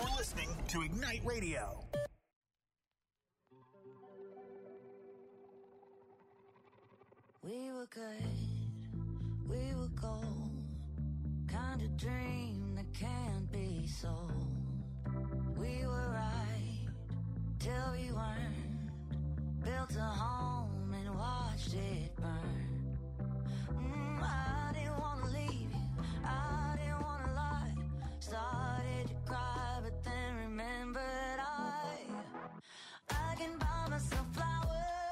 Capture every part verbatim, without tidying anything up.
You're listening to Ignite Radio. We were good, we were gold, kind of dream that can't be sold. We were right till we weren't, built a home and watched it burn. Mm, I didn't want to leave you, I didn't want to lie, started to cry but then remembered I, I can buy myself flowers.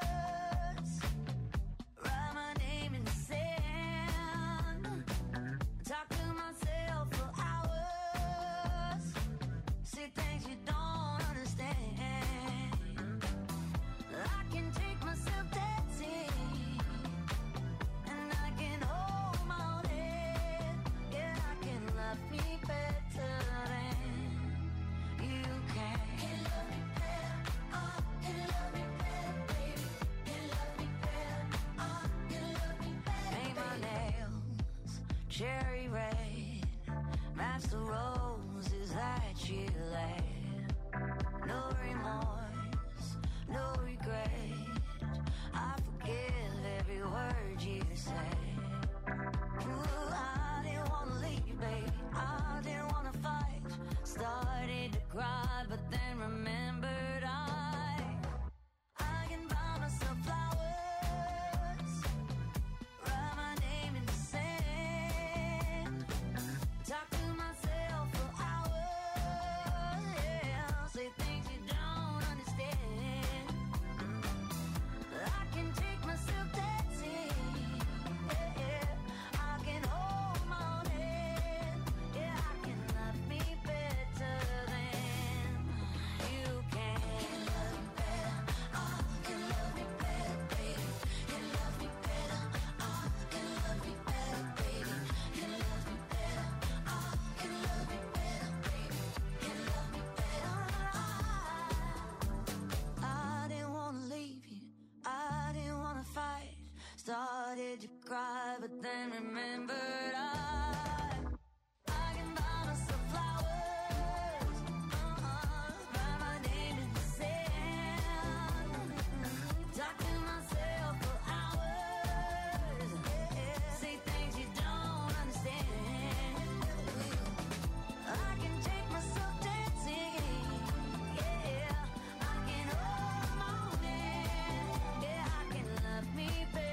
Cherry red, match the roses that you led. No remorse, no regret, I forgive every word you say. Ooh, I didn't want to leave, baby, I didn't want to fight. Started to cry, but then remembered I, I can buy myself flowers. Started to cry, but then remembered I, I can buy myself flowers, uh-uh, write my name in the sand, talk to myself for hours, yeah, say things you don't understand. I can take myself dancing, yeah, I can hold my own hand, yeah, I can love me better.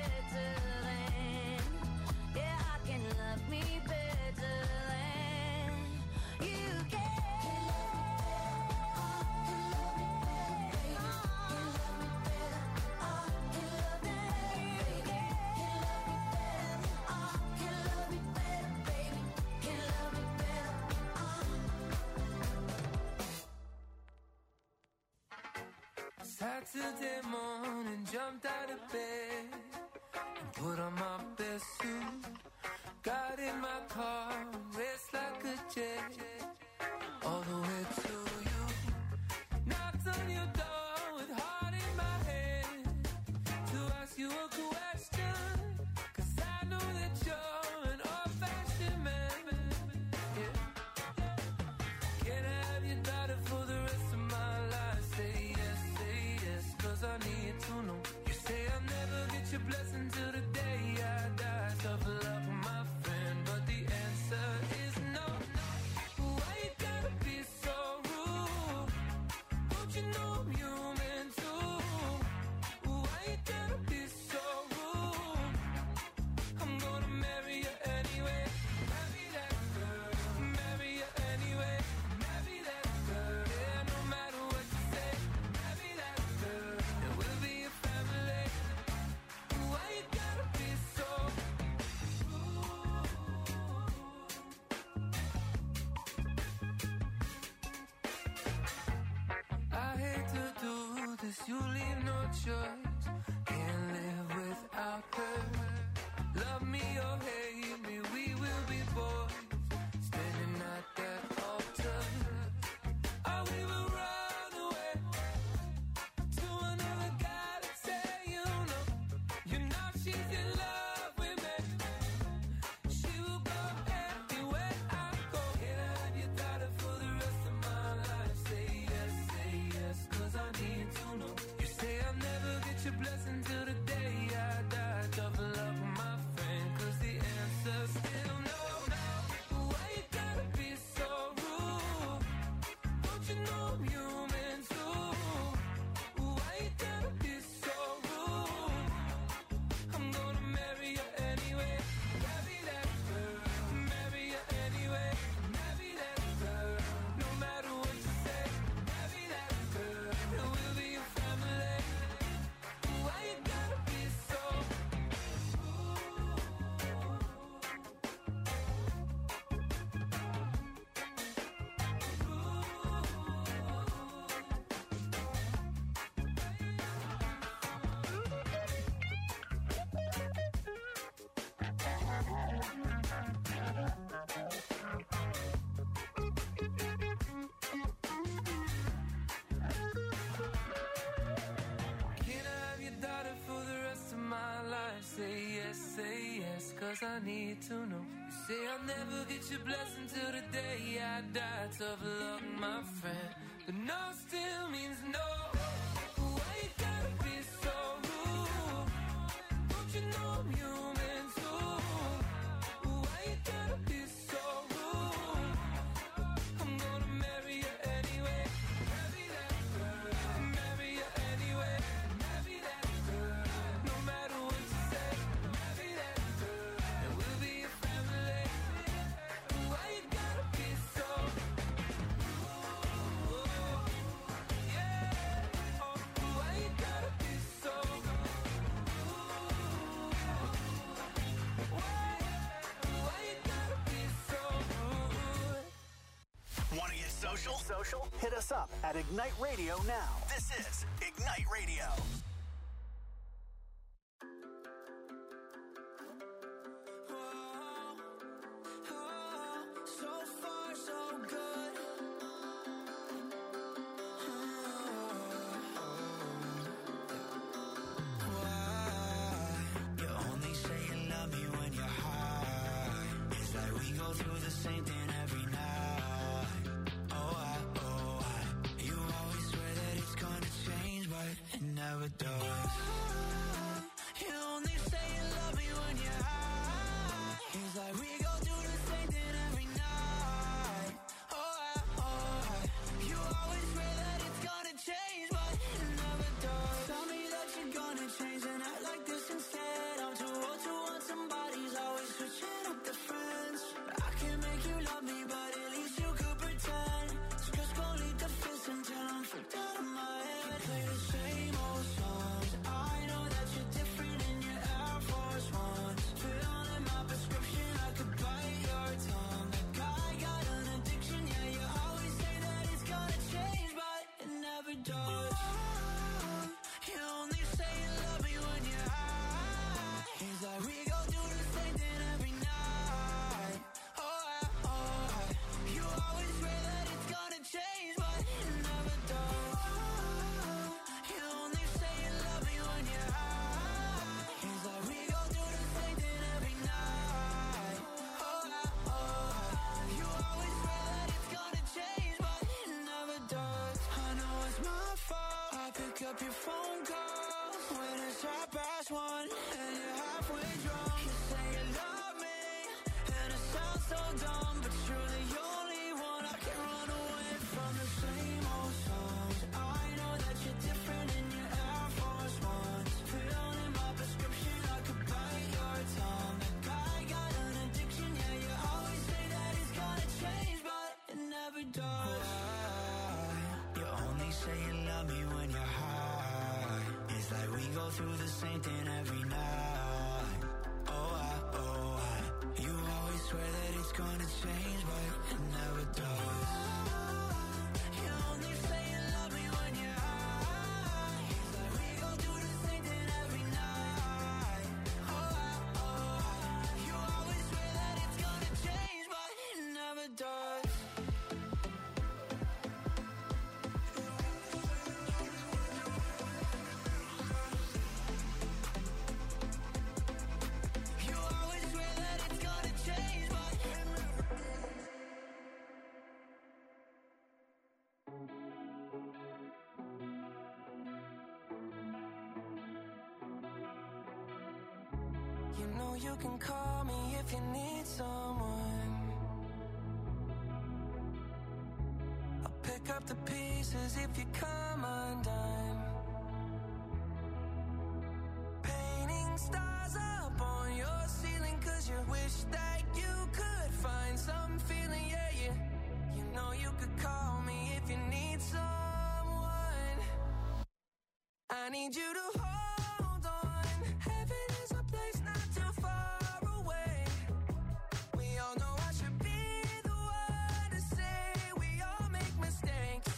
Saturday morning, jumped out of bed and put on my best suit. Got in my car, raced like a jet, all the way to you. Knocked on your door with heart in my head to ask you a question, 'cause I know that you're an old-fashioned man, yeah. Can I have your daughter for the rest of my life? Say yes, say yes, 'cause I need to know. You say I'll never get your blessing till the day I die. Tough love for my friend, but the answer is no. Why you gotta be so rude? Don't you know I'm human too? Why you gotta be so rude? I'm gonna marry you anyway. Marry that girl, marry you anyway. Marry that girl, yeah, no matter what you say. Marry that girl, and we'll be a family. Why you gotta be so rude? I hate to do this, you leave no choice. Can't live without her. Love me or hate me, we will be boys, standing at that altar. Or we will run away to another guy to say, you know, you know she's in love with me. She will go anywhere I go. Can I have your daughter for the rest of my life? need to know. You say I'll never get your blessing till the day I die. Tough luck, my friend, but no still means no. Why you gotta be so rude? Don't you know I'm human too? Why you gotta be so rude? I'm gonna marry you anyway. Marry that girl. Marry you anyway. Marry that girl. No matter what you say. Marry that girl. And we'll be a family. Why you gotta be so rude? Yeah. Oh, why you gotta be so rude? Why? Why you gotta be so rude? Want to get social? Social? Hit us up at Ignite Radio now. This is Ignite Radio. So far, so good. Why? You only say you love me when you're high. It's like we go through the same thing every night. Oh, I, oh, I. You always swear that it's gonna change, but it never does. You only say you love me when you're high. It's like we go through the same thing every night. Oh, I, oh, I. You always swear that it's gonna change, but it never does. Tell me that you're gonna change and act like this instead. I'm too old to want somebody's always switching up the friends. I can't make you love me, but at least you could pretend. So just go lead the fist until I'm freaked out of my head. Play the same old songs. I know that you're different in your Air Force Ones. Fill in my prescription, I could bite your tongue. That guy got an addiction, yeah, you always say that it's gonna change, but it never does. You only say you love me when you're high. It's like we go through the same thing every night. Oh, I, oh, I. You always swear that it's gonna change, but it never does. You only say you love me when you're high. It's like we go through the same thing every night. Oh, I, oh, I. You always swear that it's gonna change, but it never does. I know it's my fault. I pick up your phone calls when it's half past one and you're halfway drunk. You say you love me and it sounds so dumb, but you're the only one I can run away from. The same old songs. I know that you're different in your Air Force Ones. Fill in my prescription, I could bite your tongue. That guy got an addiction, yeah, you always say that it's gonna change, but it never does. Why? You only say you love me when you're high. It's like we go through the same thing every night. Oh, I, oh, I. You always swear that it's gonna change, but it never does. You only say you love me when you're high. It's like we go through the same thing every night. Oh, I, oh, I. You always swear that it's gonna change, but it never does. You always swear that it's gonna change, but it never You know you can call me if you need someone. I'll pick up the pieces if you come undone. Painting stars up on your ceiling 'cause you wish that you could find some feeling, yeah, yeah. You know you could call me if you need someone. I need you to hold on. Heaven is a place not too far away. We all know I should be the one to say we all make mistakes.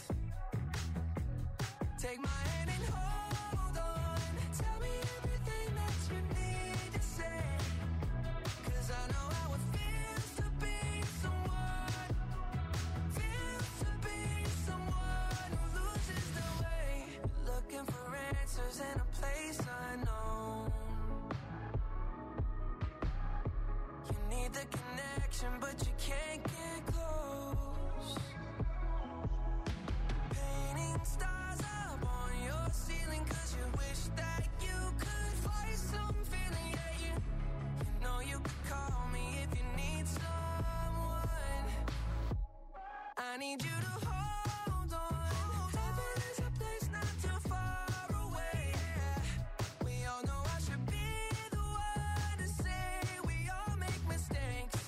Take my hand and hold on. Tell me everything that you need to say. 'Cause I know how it feels to be someone. Feels to be someone who loses their way. Looking for answers in a place unknown. need you to hold on. Heaven is a place not too far away. We all know I should be the one to say we all make mistakes.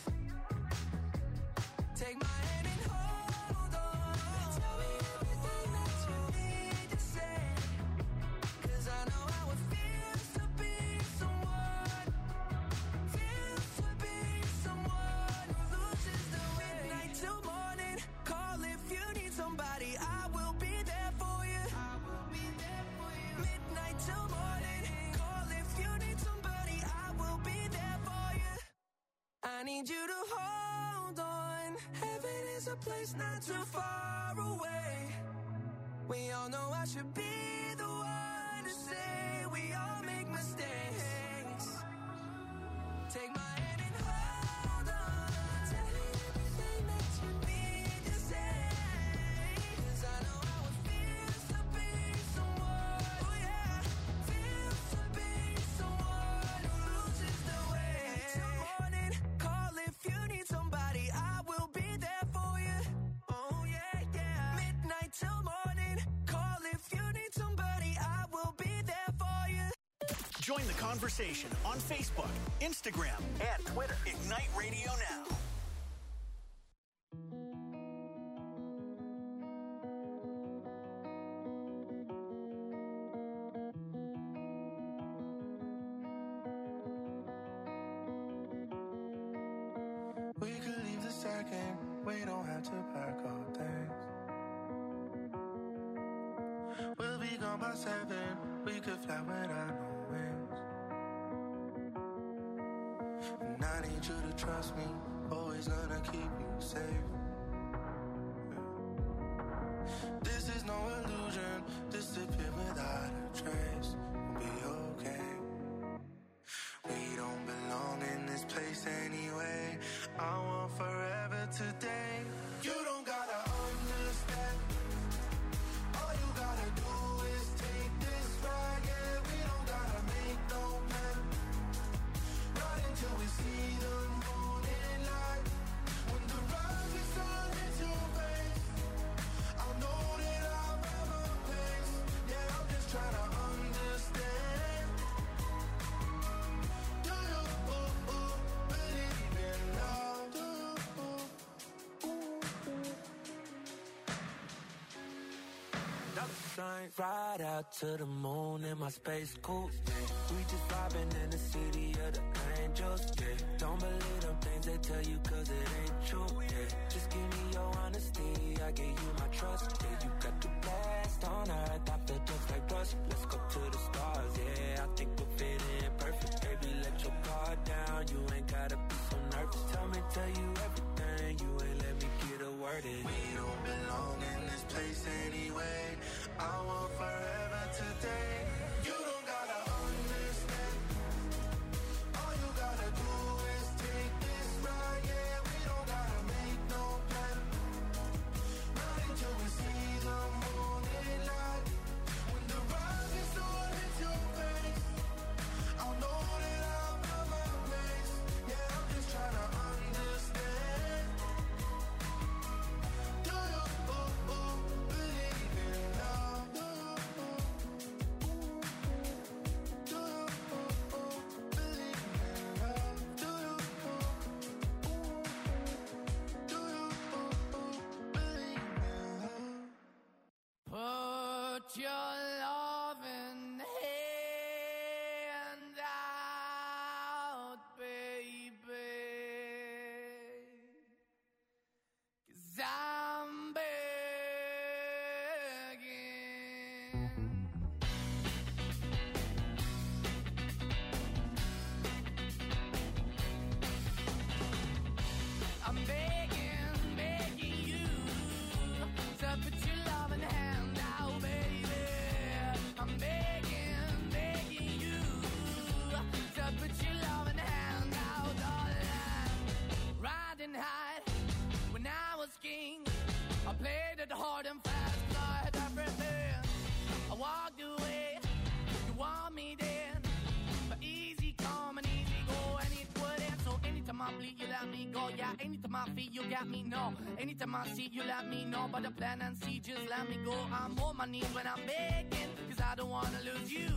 Take my hand and hold on. Tell me everything that you need to say. 'Cause I know how it feels to be someone. Feels to be someone who loses the way. Midnight till morning. Call if you need somebody. I will be there for you. I will be there for you. Midnight till morning. Call if you need somebody. I will be there for you. I need you to hold on. Heaven is a place not too far away. We all know I should be the one to say we all make mistakes. Take my hand and hold on. Tell me everything that you need to say. 'Cause I know how it feels to be someone. Oh yeah, feels to be someone who loses the way. Till morning, call if you need somebody. I will be there for you. Oh yeah, yeah. Midnight till morning, call if you need somebody. I will be there for you. Join the conversation on Facebook, Instagram, and Twitter. Ignite Radio Now. We could leave the second, we don't have to pack our things. We'll be gone by seven, we could fly without no wings. And I need you to trust me, always gonna keep you safe. This is no illusion, disappear without a trace. We'll be okay. We don't belong in this place anyway. I want forever today. You don't gotta understand. All you gotta do is take this ride. Yeah, we don't gotta make no plan. Not until we see the morning light. When the rising sun hits your face, I'll know that I'll have a place. Yeah, I'm just trying to understand. Do you ooh, ooh, believe in love? Do you ooh, ooh, ooh? Dollar signs, ride out to the moon in my space coupe. We just vibing in the city of the angels. Yeah. Don't believe them things they tell you 'cause it ain't true. Yeah. Just give me your honesty, I give you my trust. Yeah, you got the best on earth, I feel just like rust. Let's go to the stars, yeah, I think we'll fit in perfect. Baby, let your guard down, you ain't gotta be so nervous. Tell me, tell you everything, you ain't let me get a word in. We don't belong in this place anyway. I want forever today. You don't gotta understand. All you gotta do is take this ride. Yeah, we don't gotta make no plan. Not until we see the morning light. When the rising sun hits your face, I'll know that I'll have a place. Yeah, I'm just trying to understand. Do you ooh, ooh, believe in love? Do you ooh, ooh, do you ooh, ooh, believe in love? Do you ooh, ooh, do you ooh, ooh, believe in love? Put your loving hand out, baby, 'cause I'm begging. I'm begging, begging you to put your loving hand out, baby. I'm begging, begging you to put your loving hand out, darling. Riding high when I was king, I played it hard and fast, I had everything. I walked away, you want me then, but easy come and easy go, and it wouldn't. So anytime I bleed, you let me go. Yeah, anytime I feel, you got me, no. Anytime I see, you let me know. But the plan and see, just let me go. I'm on my knees when I'm begging, cause I don't wanna lose you.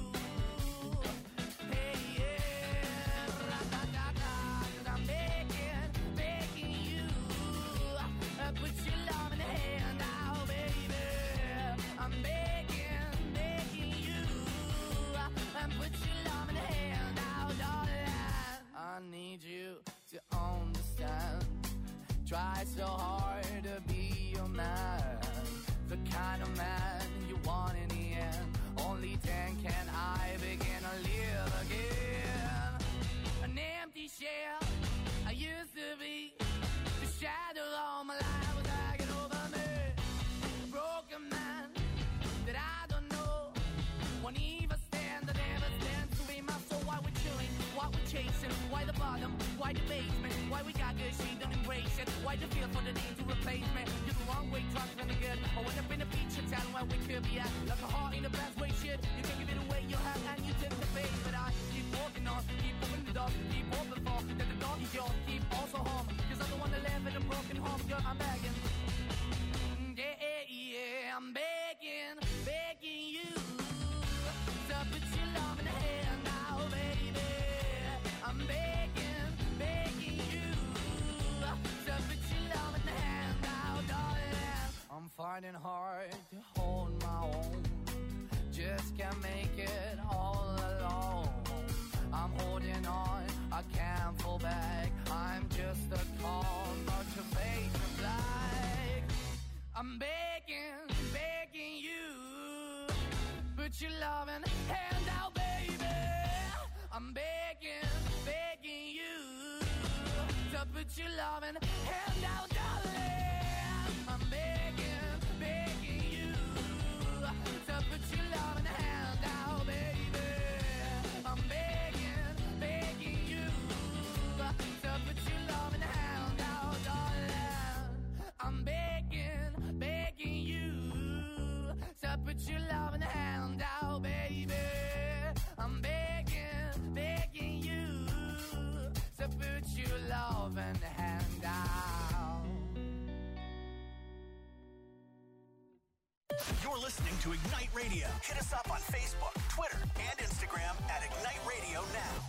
Hey, yeah, ra-da-da-da, cause I'm begging, begging you. Uh, put your love in the hand now, baby. I'm begging, begging you. Uh, and put your love in the hand now, darling. I need you to understand. Try so hard to be your man, the kind of man you want in the end. Only then can I begin to live again. An empty shell I used to be. The shadow all my life was hanging over me. A broken man that I don't know. Won't even stand, I never stand to be my soul. Why we're chilling, why we're chasing, why the bottom, why the basement, why we got good, she don't embrace it. Why the feel for the need to replace me? You're the wrong way, drunk and the good. I went up in a feature town where we could be at. Like a heart in the best way, shit. You can give it away, you have, and you tend to pay. But I keep walking on, keep moving the door, keep open for that the door is yours, keep also home. Cause I don't wanna live in a broken home, girl, I'm begging. Yeah, yeah, yeah, I'm begging, begging you to put your love in the hand now, baby. I'm begging, begging you to put your love in the hand now, darling. I'm finding hard to hold my own. Just can't make it all alone. I'm holding on, I can't fall back. I'm just a call, but your face is black. I'm begging, begging you, put your loving hand out, baby. I'm begging, begging you to put your loving hand out, darling. I'm begging, begging you to put your loving hand out, baby. I'm begging, begging you to put your loving hand out, darling. I'm begging, begging you to put your loving hand out, baby. I'm begging, begging you to put your loving hand out. You're listening to Ignite Radio. Hit us up on Facebook, Twitter, and Instagram at Ignite Radio Now.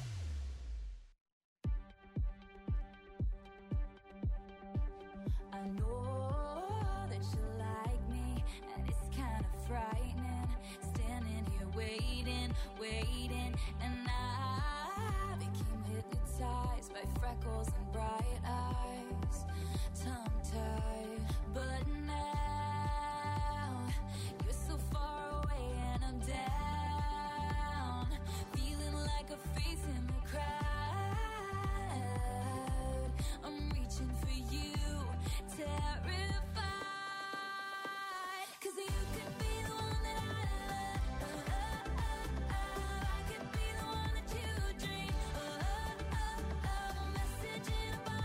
I know that you like me, and it's kind of frightening. Standing here waiting, waiting, and I became hypnotized by freckles and bright eyes, tongue-tied. But now you're so far away, and I'm down, feeling like a face in the crowd. I'm reaching for you, terrified, 'cause you could be the one that I love. I could be the one that you dream of. A message in a bottle.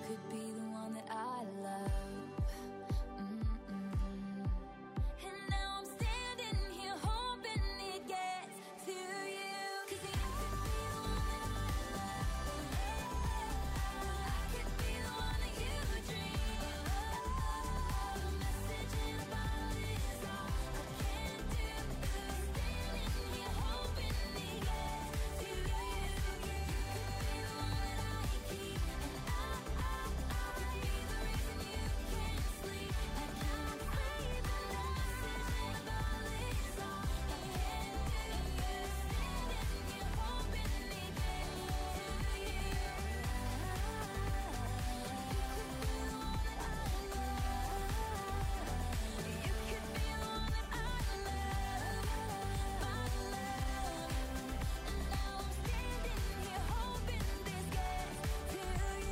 could be the one that I love. Mm-mm. And now I'm standing here hoping it gets to you. 'Cause you could be the one that I love. I could be the one that you dream of. A message in a bottle is all I can do. Standing here hoping it gets to you. You could be the one that I keep, and I, I, I could be the reason you can't sleep. I can't breathe, and the message in a bottle is all I can do. Standing here hoping it gets to you. You could be the one that I love. You could be the one that I love, my love. And now I'm standing here hoping this gets to you.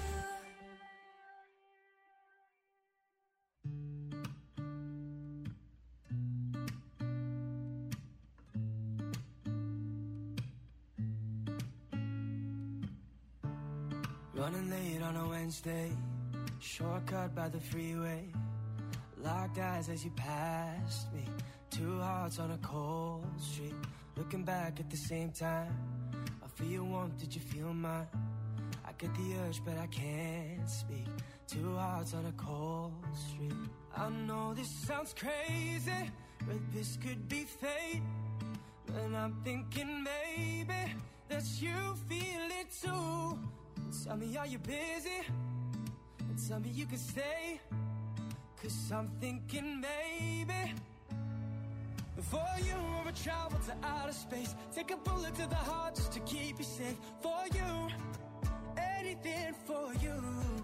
Running late on a Wednesday, shortcut by the freeway. Locked eyes as you passed me. Two hearts on a cold street. Looking back at the same time. I feel your warmth, did you feel mine? I get the urge, but I can't speak. Two hearts on a cold street. I know this sounds crazy, but this could be fate. And I'm thinking maybe that you feel it too. Tell me, are you busy? And tell me you can stay. Cause I'm thinking maybe for you I would travel to outer space. Take a bullet to the heart just to keep you safe. For you, anything for you.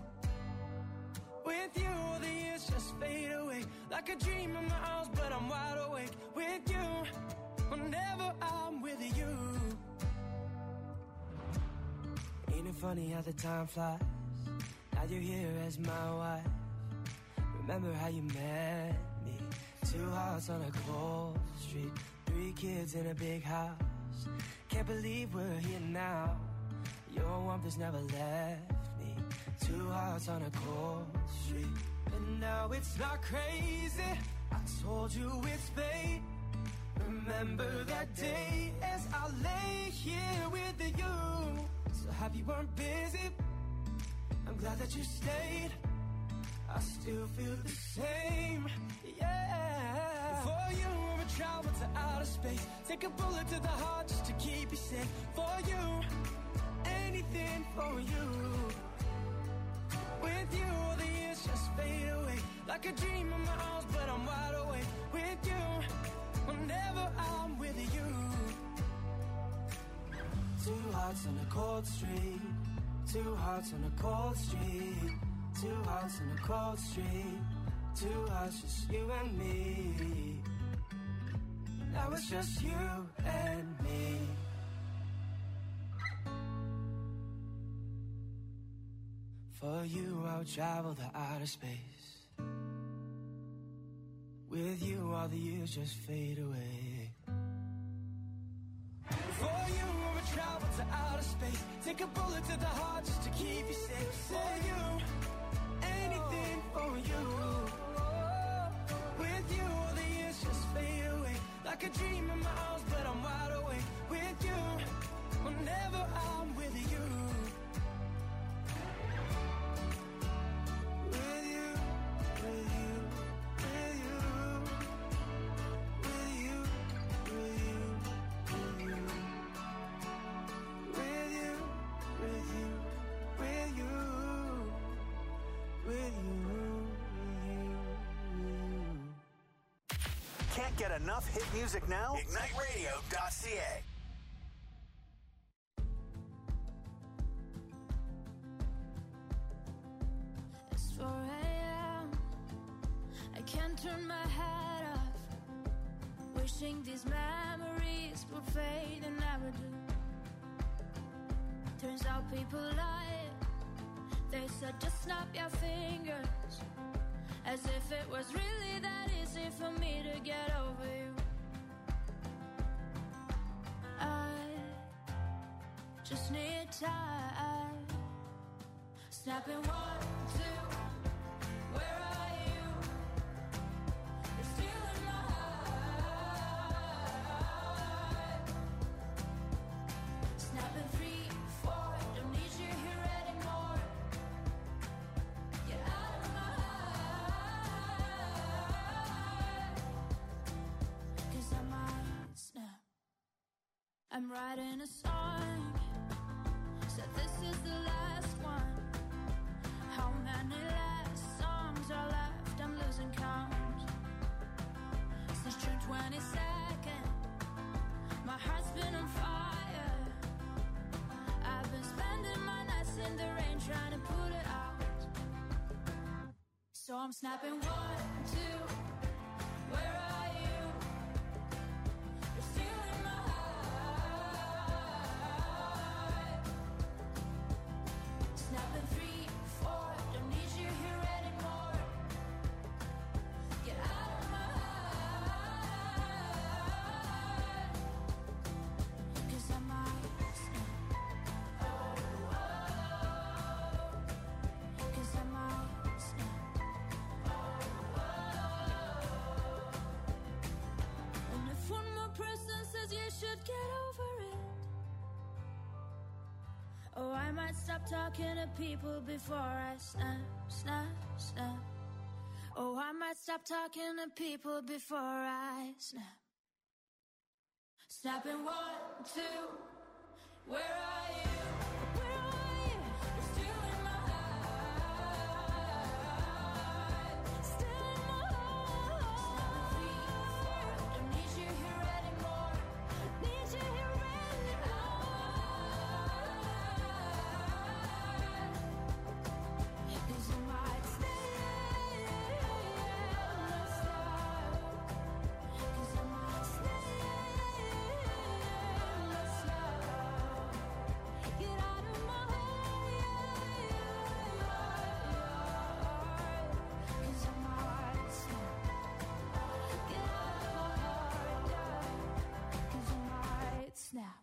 With you, the years just fade away. Like a dream in my arms, but I'm wide awake. With you, whenever I'm with you. Ain't it funny how the time flies? Now you're here as my wife. Remember how you met me? Two hearts on a cold street. Three kids in a big house. Can't believe we're here now. Your warmth has never left me. Two hearts on a cold street. And now it's not crazy. I told you it's fate. Remember that day as I lay here with you. So happy you weren't busy. I'm glad that you stayed. I still feel the same, yeah. For you, we would travel to outer space. Take a bullet to the heart just to keep you safe. For you, anything for you. With you, the years just fade away. Like a dream in my arms, but I'm wide awake. With you, whenever I'm with you. Two hearts on a cold street. Two hearts on a cold street. Two hearts on a cold street. Two hearts, just you and me. Now it's just you and me. For you, I'll travel the outer space. With you, all the years just fade away. For you, I would travel to outer space. Take a bullet to the heart just to keep you safe. For you, anything for you. With you, all the years just fade away. Like a dream in my arms, but I'm wide awake. With you, whenever I'm with you. With you, with you, with you. With you, with you, with you. With you, with you, with you. With you, with you. Can't get enough hit music now? Ignite Radio dot C A. It's four a.m. I can't turn my head off. Wishing these memories would fade and never do. Turns out people lie. They said just snap your fingers. As if it was really that easy for me to get over you. I just need time. Snapping one, two, where are you? You're stealing my heart. Snapping three, four, don't need you here anymore. Get out of my heart. Cause I might snap. I'm writing a song. Said this is the last one. How many last songs are left? I'm losing count. Since June twenty-second, my heart's been on fire. I've been spending my nights in the rain trying to put it out. So I'm snapping one, two, where are you? You're stealing my heart. Snapping three, four, don't need you here anymore. Get out of my heart. Cause I might snap. Oh, oh. Cause I might snap. Oh, oh. And if one more person says you should get over it, oh, I might stop talking to people before I snap, snap, snap. Oh, I might stop talking to people before I snap. Snapping one, two, where are you? Where are you? You're stealing my heart. Stealing my heart. Three, four, don't need you here anymore. Need you here anymore. Cause you might stay, let's stop. Cause I might stay, let's stop. Get out of my heart. Cause I might snap. Get out of my heart, yeah. Cause I might snap.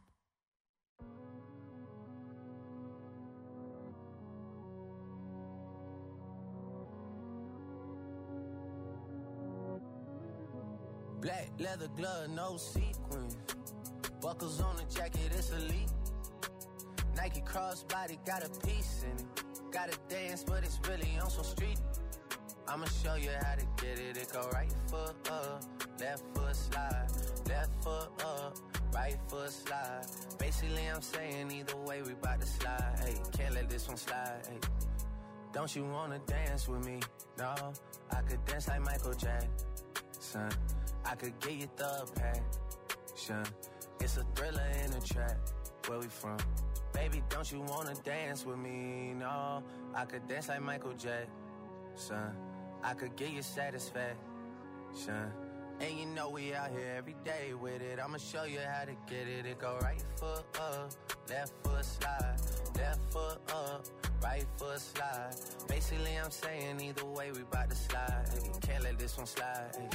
Black leather glove, no sequins. Buckles on the jacket, it's elite. Nike crossbody, got a piece in it. Gotta dance, but it's really on some street. I'ma show you how to get it. It go right foot up, left foot slide. Left foot up, right foot slide. Basically, I'm saying either way, we bout to slide. Hey, can't let this one slide. Hey, don't you wanna dance with me? No, I could dance like Michael Jackson. I could get you the passion. It's a thriller in the trap. Where we from? Baby, don't you wanna dance with me? No, I could dance like Michael Jackson. I could get you satisfaction. And you know we out here every day with it. I'ma show you how to get it. It go right foot up, left foot slide. Left foot up, right foot slide. Basically, I'm saying either way, we bout to slide. Hey, can't let this one slide. Hey.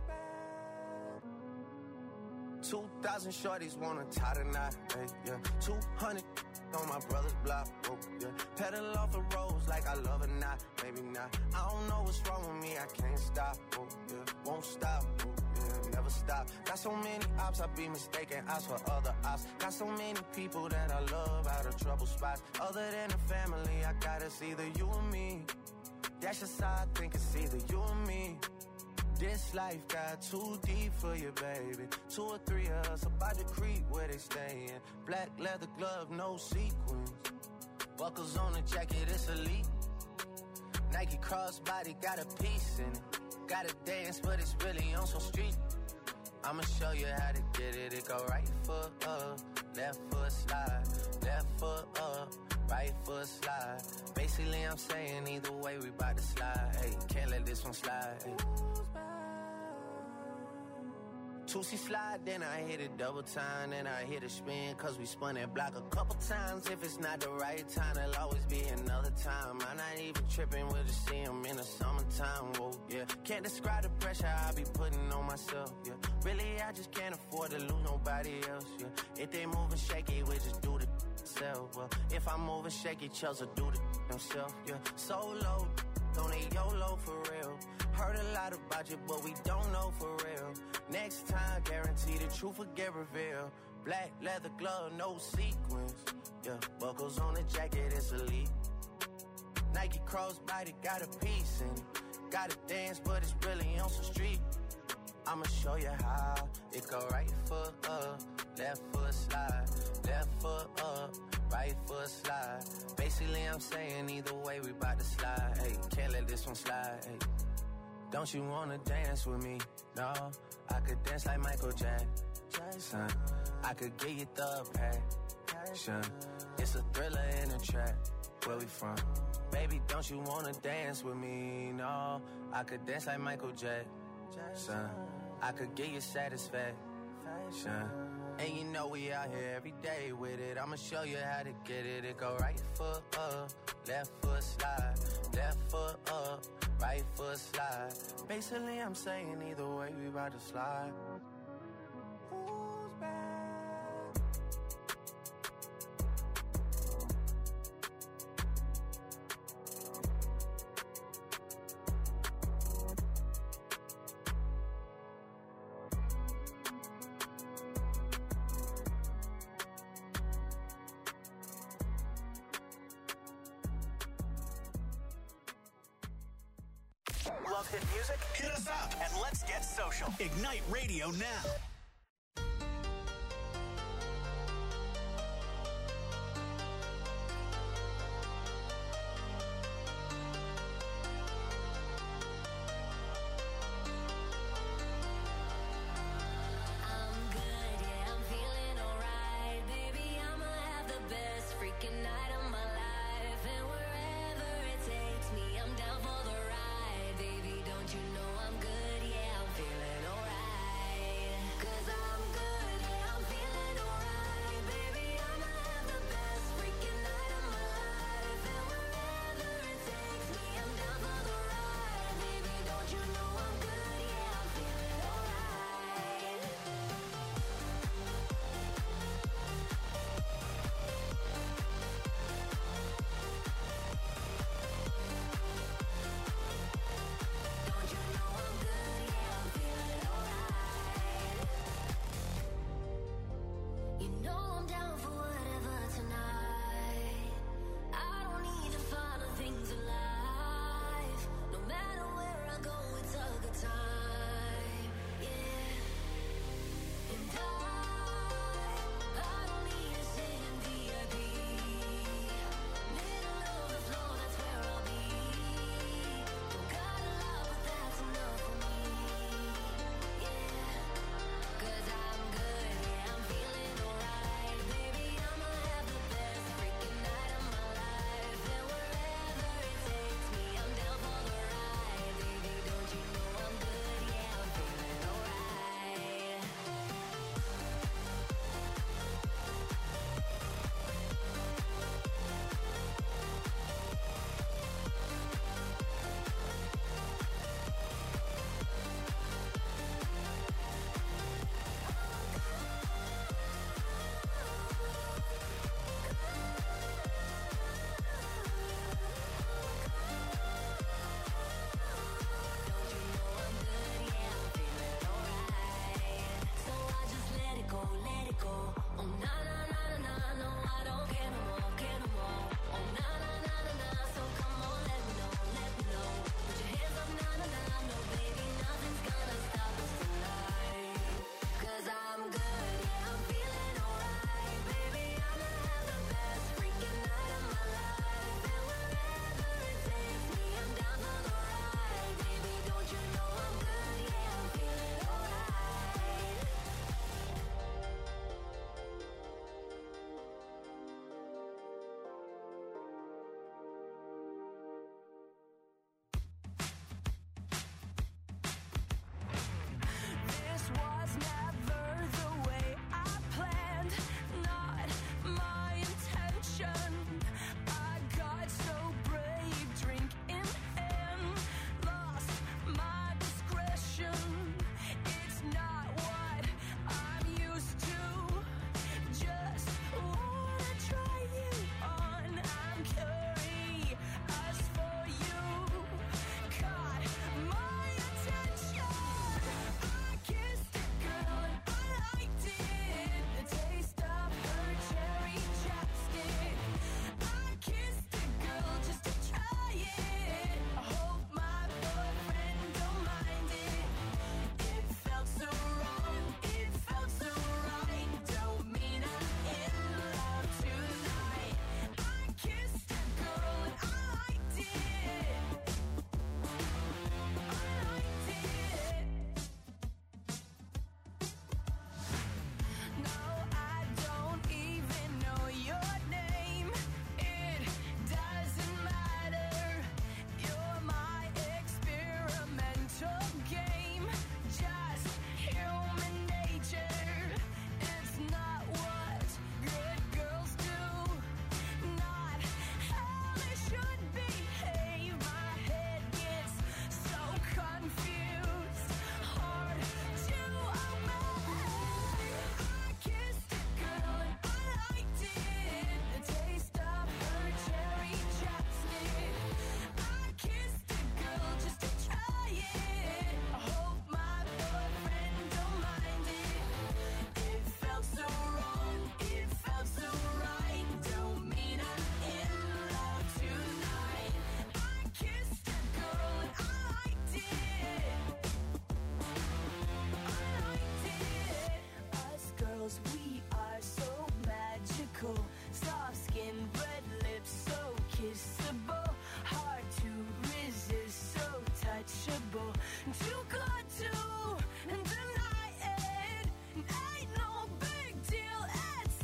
Two thousand shorties wanna tie the knot, hey, yeah. Two hundred on my brother's block, oh, yeah. Pedal off the roads like I love it, not, maybe not. I don't know what's wrong with me, I can't stop, oh, yeah. Won't stop, oh, yeah, never stop. Got so many ops, I be mistaken ops for other ops. Got so many people that I love out of trouble spots. Other than the family, I got it's either you or me. That's just how I think it's either you or me. This life got too deep for you, baby. Two or three of us about to creep where they stayin'. Black leather glove, no sequins. Buckles on the jacket, it's elite. Nike crossbody, got a piece in it. Gotta dance, but it's really on some street. I'ma show you how to get it. It go right foot up, left foot slide. Left foot up, right foot slide. Basically, I'm saying either way, we bout to slide. Hey, can't let this one slide. Hey. Two C slide, then I hit it double time, then I hit a spin, cause we spun that block a couple times. If it's not the right time, there'll always be another time. I'm not even tripping, we'll just see him in the summertime, whoa, yeah. Can't describe the pressure I be putting on myself, yeah. Really, I just can't afford to lose nobody else, yeah. If they moving shaky, we just do the self, well. If I'm moving shaky, Chelsea do the themselves, yeah. Solo, don't they YOLO for real. Heard a lot about you, but we don't know for real. Next time, guarantee the truth will get revealed. Black leather glove, no sequins. Yeah, buckles on the jacket, it's elite. Nike crossbody got a piece in it. Gotta dance, but it's really on some street. I'ma show you how. It go right foot up, left foot slide. Left foot up, right foot slide. Basically, I'm saying either way, we bout to slide. Hey, can't let this one slide. Hey. Don't you wanna dance with me? No, I could dance like Michael Jackson. I could get you the passion. It's a thriller in a track. Where we from? Baby, don't you wanna dance with me? No, I could dance like Michael Jackson. I could get you satisfaction. And you know we out here every day with it. I'ma show you how to get it. It go right foot up, left foot slide. Left foot up, right foot slide. Basically, I'm saying either way, we about to slide. Who's back? Love hit music? Hit us up and let's get social. Ignite Radio now. Good, yeah, I'm feeling alright. too good to deny it. Ain't no big deal, it's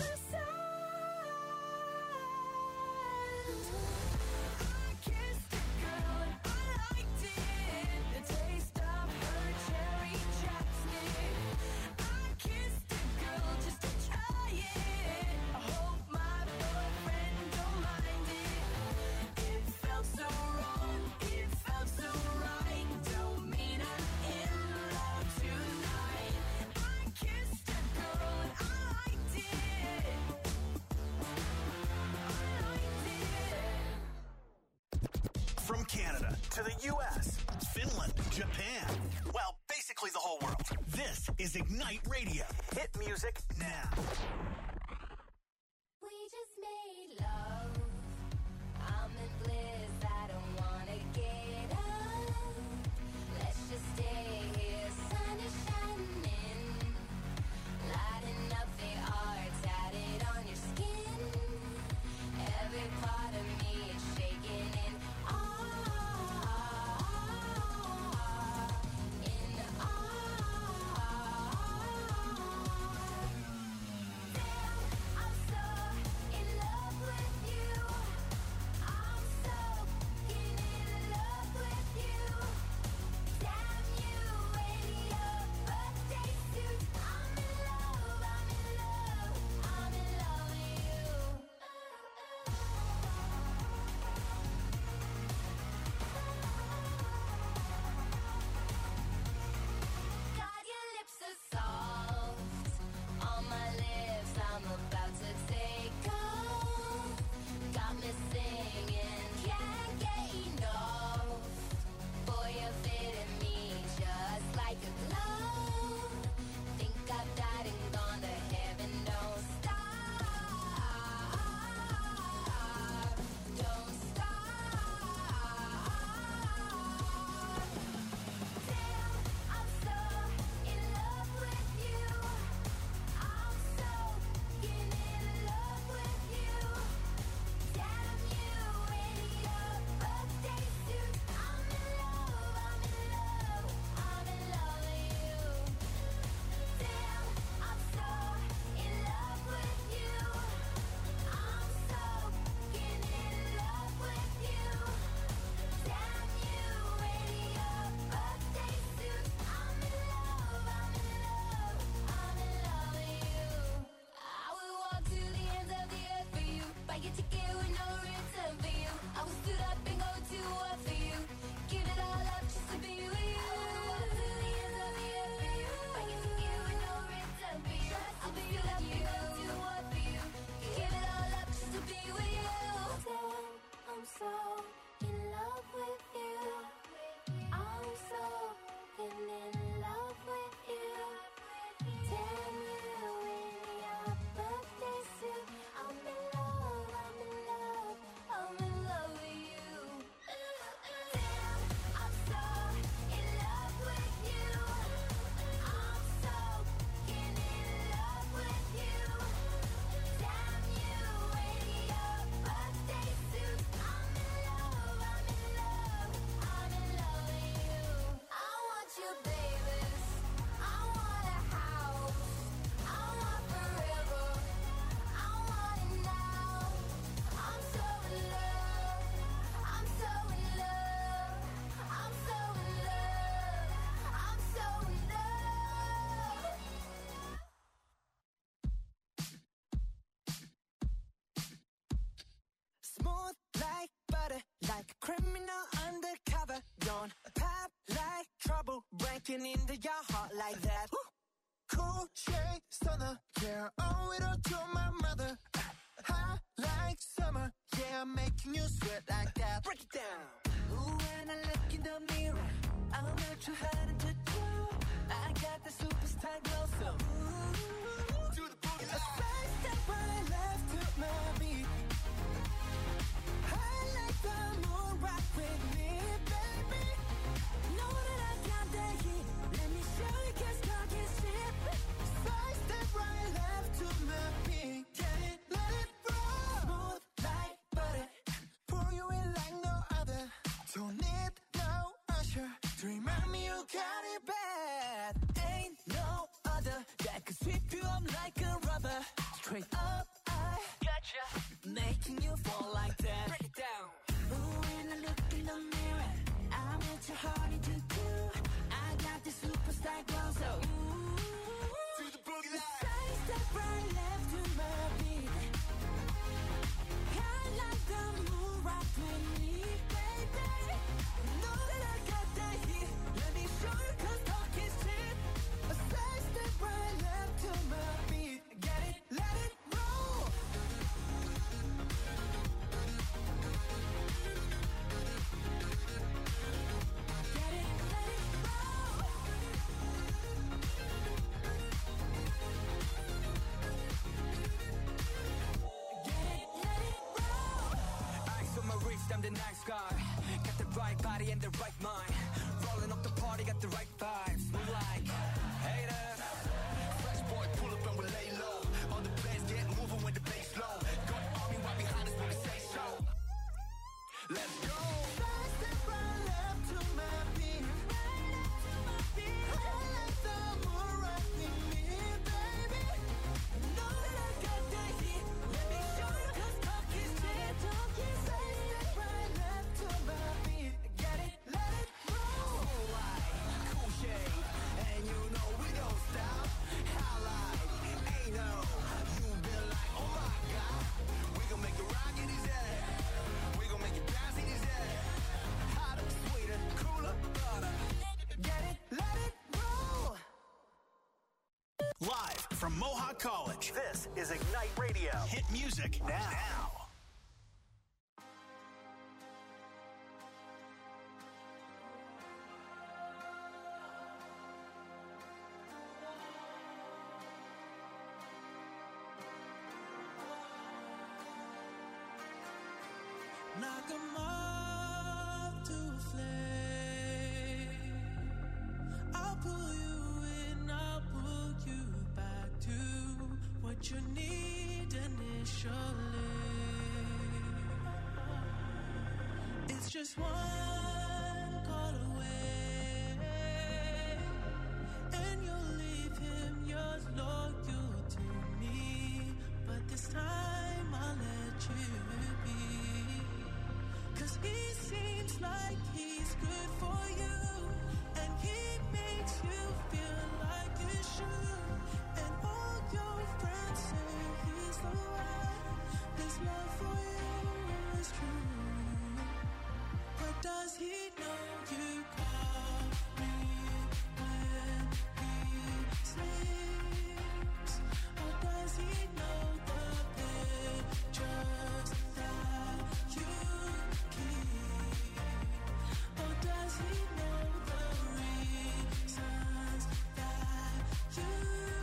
innocent. I kissed a girl and I liked it. The taste of her cherry chapstick. I kissed a girl just to try it. I hope my boyfriend don't mind it. It felt so wrong, it felt so right. Don't mean I'm in love tonight. I kissed a girl and I liked it. I liked it. From Canada to the U S, Finland, Japan. Well, basically the whole world. This is Ignite Radio. Hit music now. We just made love. I'm in bliss. I don't wanna get up. Let's just stay here. Sun is shining, lighting up the art tatted on your skin. Every part of me is shaking in awe, in awe. Damn, I'm so in love with you. I'm so in love with you. Damn you in your birthday suit. I'm in love, I'm in love, I'm in love with you. God, your lips are soft on my lips. I'm about to take off. Got me singing, can't get enough. Boy, you're fitting me just like a glove. Think I've died and gone to heaven. Don't stop, don't stop. Damn, I'm so in love with you. I'm so in love with you. Damn you in your birthday suit. I'm in love, I'm in love, I'm in love with you. Damn, I'm so in love with you. I'm so in love with you. Damn you in your birthday suit. I'm in love, I'm in love, I'm in love with you. I will walk to the ends of the earth for you. Buy your ticket with no return for you. I will stood up and go to war for you. Give it all up just to be with you. I will walk to the ends of the earth for you. Buy your ticket with no return for you. I will stood up and go to war for you. Give it all up just to be with you. Damn, I'm so in love with you. I'm so in love with you. Damn you in your birthday suit. I'm in love, I'm in love, I'm in love with you. Damn, I'm so in love with you. I'm so in love with you. Damn you in your birthday suit. I'm in love, I'm in love, I'm in love with you. I want you, babies. I want a house. I want forever. I want it now. I'm so in love. I'm so in love. I'm so in love. I'm so in love. Smooth like butter, like a criminal undercover. Don't pop like trouble, breaking into your heart like that. Cool shade stunner, yeah, owe it all to my mother. Hot like summer, yeah, I'm making you sweat like that. Break it down. Ooh, when I look in the mirror, I'm not too hard to do. I got the superstar glow, so ooh, Do the boogie a side step right left to my beat. I like the moon rock with me, baby. Know that I got that heat. Let me show you, 'cause talk is cheap. Side step right left to my beat. Get it, let it roll. Smooth like butter. Pour you in like no other. Don't need no usher to remember making you fall like that. Break it down. Ooh, when I look in the mirror, I'm at your heart into two. I got the superstar glow, so ooh. To the boogie line. Side step right left to my beat. I like the moon rock with me, baby. Know that I got that heat. Let me show you 'cause talk is cheap. A side step right left to my beat. Get it, let it roll. Get it, let it roll. Get it, let it roll. Eyes on my wrist, I'm the nice guy. Got the right body and the right mind. Rolling up the party, got the right vibes. Move like haters. Fresh boy, pull up and we lay low. All the players get moving with the bass low. Got army right behind us when we say so. Let's go. Side step right left to my beat. Right up to my beat. I like the moon rock with me, baby. Know that I got that heat. Let me show you 'cause talk is cheap. Talk is side step right left to my beat. Get it, let it roll. Cool light, cool shade, and you know we don't stop. Highlight, ain't no. You been like, oh my god. We gon' make it rock in his head. We gon' make it bounce in his head. Hotter, sweeter, cooler, butter. Get it, let it roll. Live from Mohawk College, this is Ignite Radio. Hit music now. Knock 'em off to a flame. I'll pull you in, I'll pull you back to what you need initially. It's just one call away, and you'll leave him yours loyal to me. But this time I'll let you be. 'Cause he seems like he's good for you, and he makes you feel like you should. And all your friends say he's the one. His love for you is true. But does he know you call me when he sleeps? Or does he know the pictures that you keep? Or does he know the reasons that you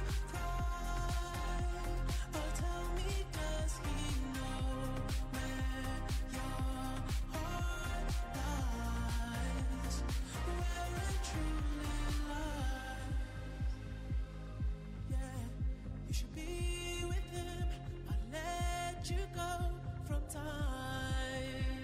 cry? Or tell me, does he know where your heart lies? Where it truly lies? Yeah, you should be with him. I'll let you go from time.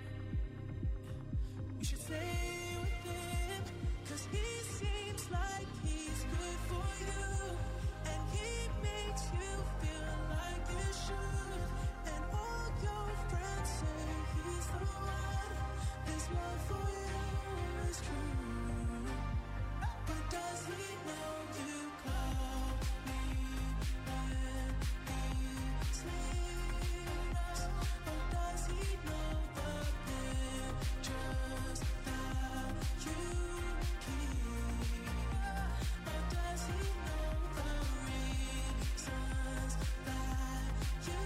You should stay with him, 'cause he seems like he's good for you, and he makes you feel like you should. And all your friends say he's the one. His love for you is true. But does he know you call me when he sleeps? Or does he know the pictures that you keep? Or does he know the reasons that you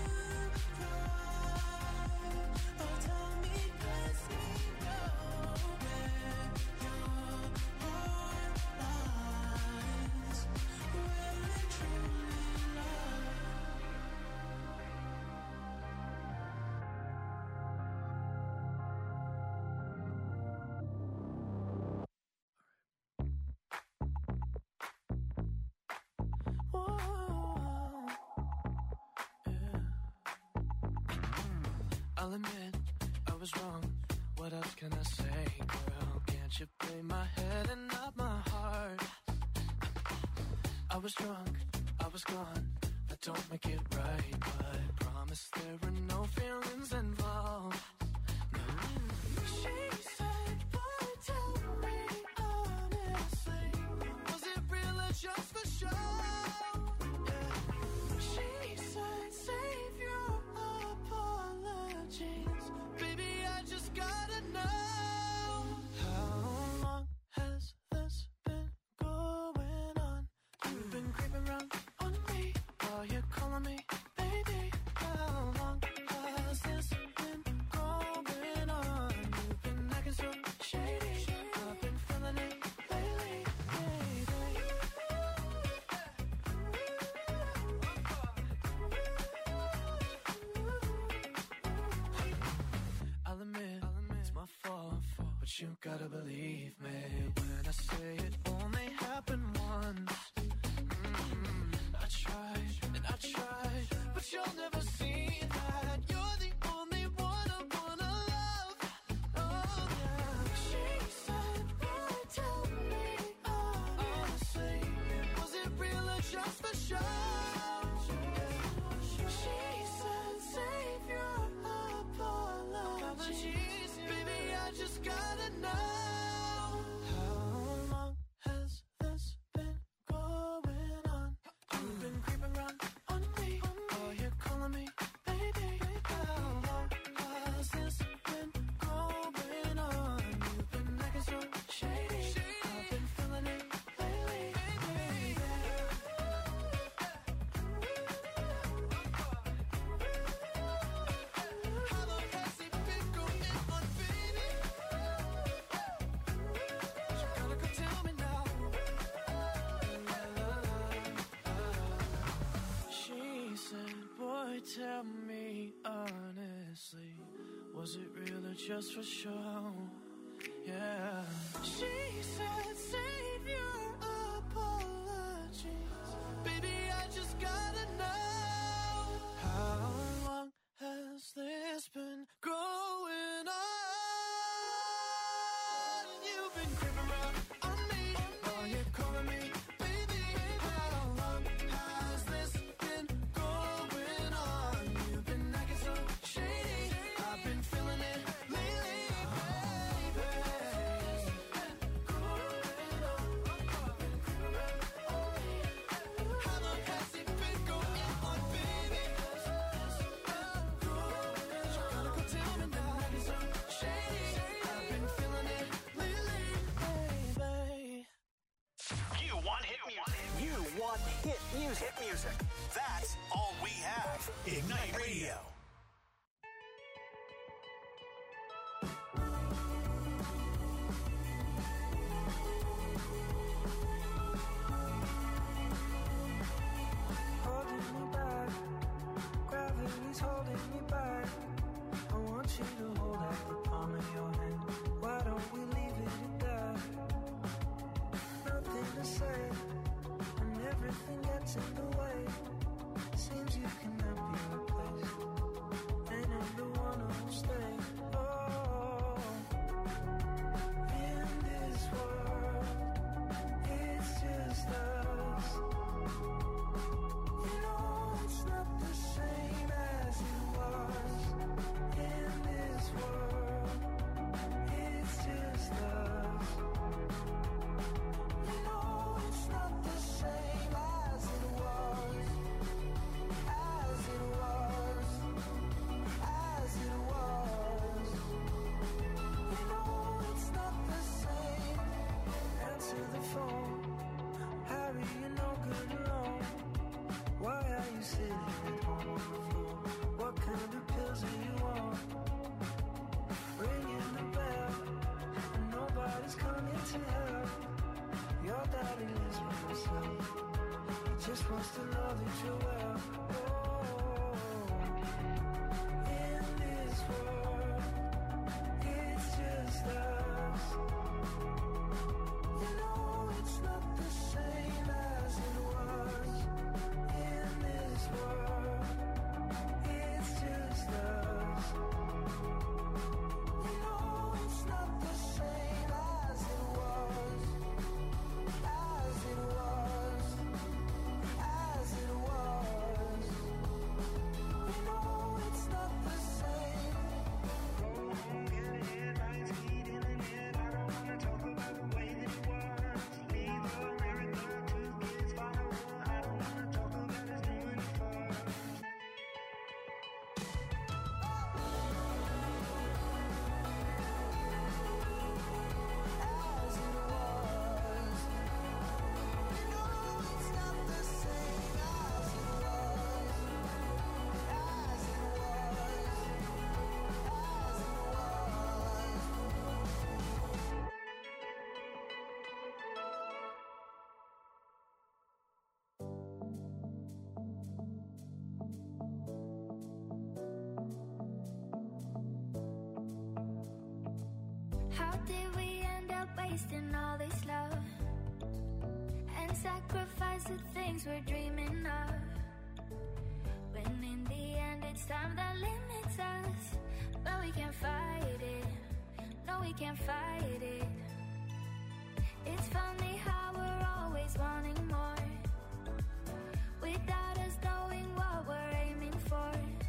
cry? Or tell me, does he know where your heart lies? Where it truly lies? Whoa, yeah. I'll admit I was wrong. What else can I say, girl? Can't you play my head and not my heart? I was drunk, I was gone. That don't make it right, but promise there were no feelings but you gotta believe me when I say it only happened once. Mm-hmm. I tried and I tried, but you'll never see that. You're the only one I wanna love. Oh yeah. She said, boy, tell me honestly, was it real or just for show? She said, save your apologies, baby, I just gotta know. How long has this been going on? You've been creeping around on me, oh, you're calling me baby. How long has this been going on? You've been acting so shady, I've been feeling it lately, baby. How long has it been going on, baby? You gotta go tell me now. She said, boy, tell me honestly, was it real or just for show? Yeah. She said, save your apologies, baby, I just gotta know. How long has this been going on? You've been creeping around on me, oh, you're calling me baby. How long has this been going on? You've been acting so shady, I've been feeling it lately, baby. How long has it been going on, baby? You gotta go tell me now. So shady, I've been feeling it lately, baby. You want hit music. You want hit music. Hit music. That's all we have. Ignite Radio. Holding me back, gravity's holding me back. I want you to hold out the palm of your hand. Why don't we leave it at that? Nothing to say, and everything gets in the way. Seems you cannot be replaced, and I'm the one who'll stay. Oh, in this world, it's just us. You know it's not the same as it was. In this world, it's just us. You know it's not the same as it was. As it was. As it was. You know it's not the same. Answer the phone. Harry, you're no good alone. Why are you sitting at home on the floor? What kind of pills are you on? Ringing the bell, and nobody's coming to help. Your daddy lives by himself. He just wants to know that you're well. Oh, in this world, it's just us. You know it's not the same as it was. In this world, it's just us. You know it's not the same as it was. As it was. As it was. How did we end up wasting all this love and sacrifice the things we're dreaming of, when in the end it's time that limits us? But we can't fight it, no we can't fight it. It's funny how we're always wanting more, without us knowing what we're aiming for.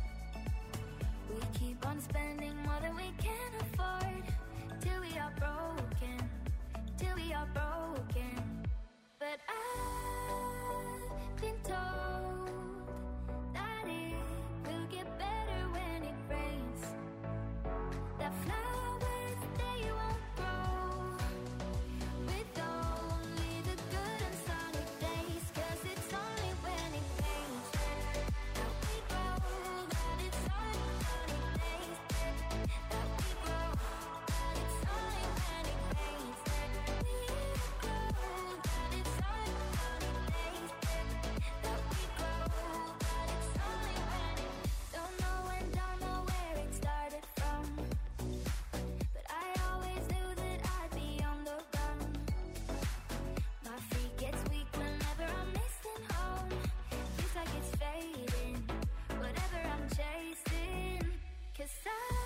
We keep on spending more than we can afford, till we are broken, till we are broken. But I've been told that it will get better when it rains, that flowers they won't grow with only the good and sunny days, 'cause it's only when it rains that we grow, that it's only sunny days that we grow, that it's only when it rains that we grow, that it's only sunny days that we grow, that it's only when it, don't know when, don't know where it started from, but I always knew that I'd be on the run. My feet gets weak whenever I'm missing home, feels like it's fading, whatever I'm chasing, 'cause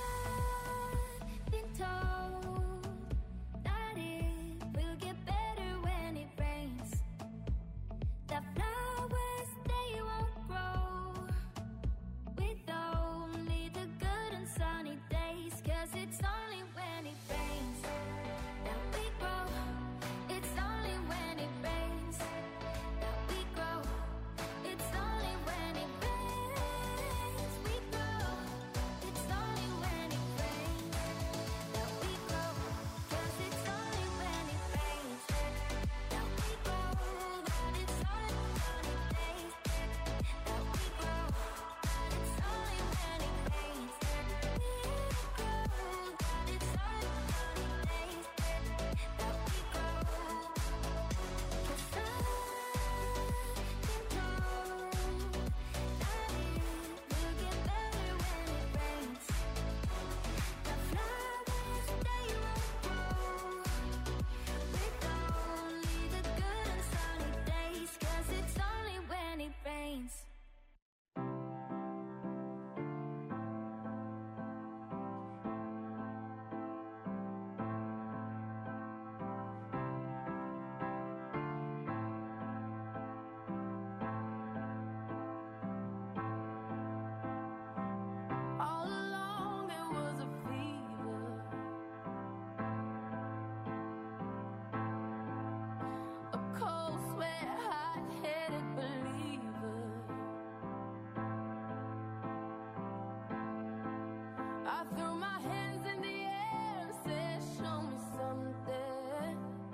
I've been told that it will get better when it rains, that flowers they won't grow with only the good and sunny days, 'cause it's only when it rains that we grow, it's only when it rains that we grow, it's only when it rains we grow, it's only when it rains that we grow, 'cause it's only when it rains that we grow, that it's only sunny days that we grow, that it's only when it rains that we grow, that it's only sunny days that we grow, 'cause I've been told that it will get better when it rains, the flowers they won't grow with only the good and sunny days, 'cause it's only when it rains. All along there was a fever, a cold sweat, hot-headed believer. I threw my hands in the air and said, show me something.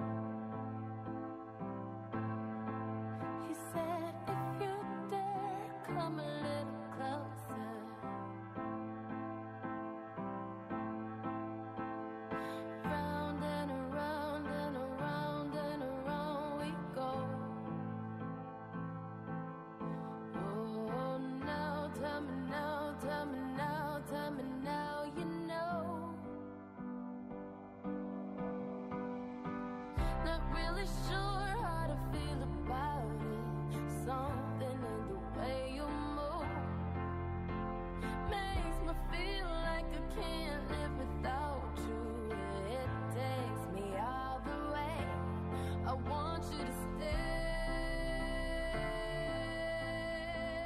He said, if you dare, come a little closer. Round and around and around and around we go. Oh, now tell me now, tell me now, tell me now, you know. Not really sure how to feel about it. Something in the way you move makes me feel like I can't live without you. It takes me all the way. I want you to stay.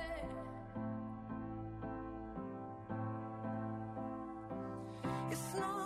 It's not